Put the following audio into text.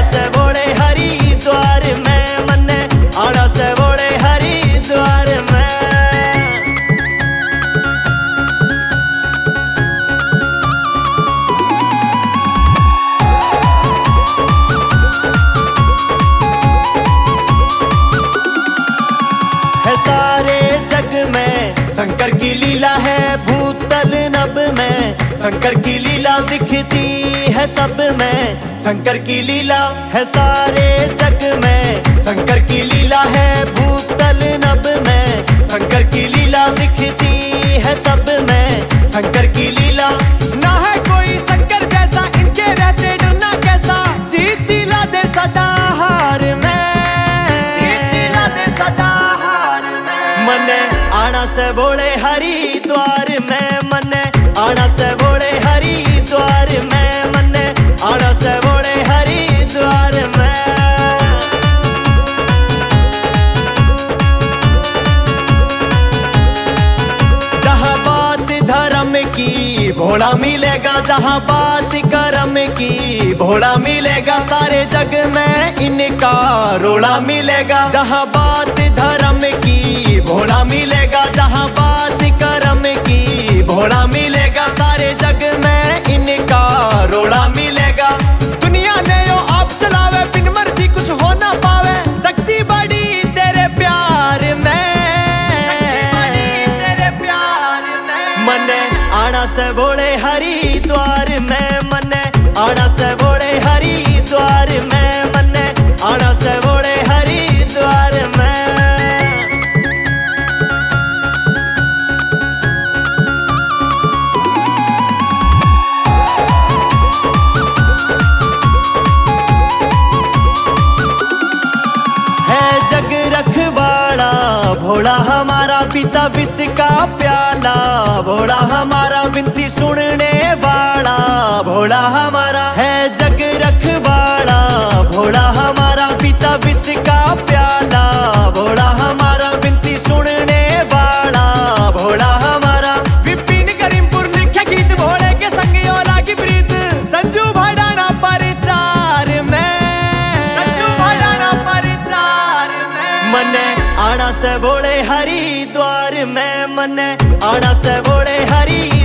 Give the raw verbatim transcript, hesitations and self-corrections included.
से बोले हरिद्वार में, मन्ने आना से बोले हरिद्वार में। है सारे जग में शंकर की लीला है, भूतल नभ में शंकर की लीला दिखती है सब में। शंकर की लीला है सारे जग में, शंकर की लीला है भूतल नभ में शंकर की लीला दिखती है सब में। शंकर की लीला ना है कोई शंकर जैसा, इनके रहते डरना कैसा। जीत दिला दे सदा हार में, जीत दिला दे सदा हार में। मने आना से बोले हरिद्वार में, मने आना से बोले हरिद्वार में, मने आना से बोले हरिद्वार में। जहाँ बात धर्म की भोला मिलेगा, जहाँ बात कर्म की भोला मिलेगा। सारे जग में इनका रोला मिलेगा। जहाँ बात धर्म की भोला मिलेगा, जहाँ बात कर्म की भोला मिलेगा। सारे जग में इनका रोला मिलेगा। दुनिया ने यो आप चलावे, बिन मर्जी कुछ हो ना पावे। शक्ति बड़ी तेरे प्यार में, शक्ति बड़ी तेरे प्यार में। मने आना से बोले हरिद्वार में, मने आना से बोले हरिद्वार में, मने आना से बोले हरिद्वार में। जग रखवाला भोला हमारा, पिता विष का प्याला भोला हमारा। विनती सुनने वाला भोला हमारा है। जग रखवाला भोला हमारा, पिता विष का प्याला भोला हमारा। विनती सुनने वाला भोला हमारा। विपिन करीमपुर लिखे गीत भोले के संग योला की प्रीत। संजू भड़ाना परिचार में, संजू भड़ाना परिचार में। मने आना से बोले हरिद्वार में, मने आना से बोले हरि